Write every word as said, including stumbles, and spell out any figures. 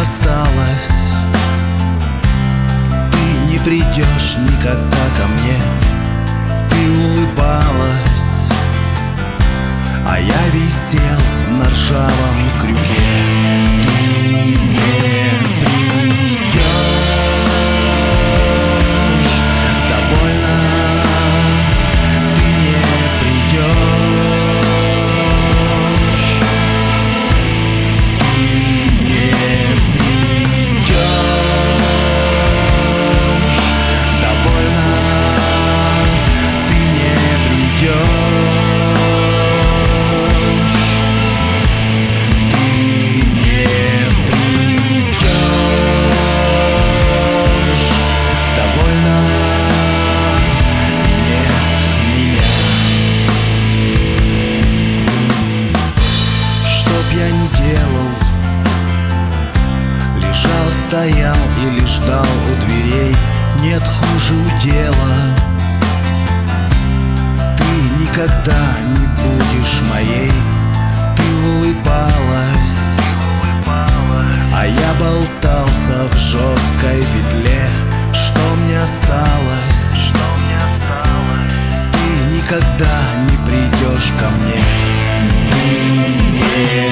осталось. Ты не придешь никогда ко мне. Ты улыбалась, а я висел на ржавом крюке. Ты не придешь, довольно. Ты не придешь, ты не придешь, довольно. Ты не придешь. Я не делал, лежал, стоял или ждал у дверей. Нет хуже удела. Ты никогда не будешь моей. Ты улыбалась, а я болтался в жесткой петле. Что мне осталось? Ты никогда не придешь ко мне. Ты не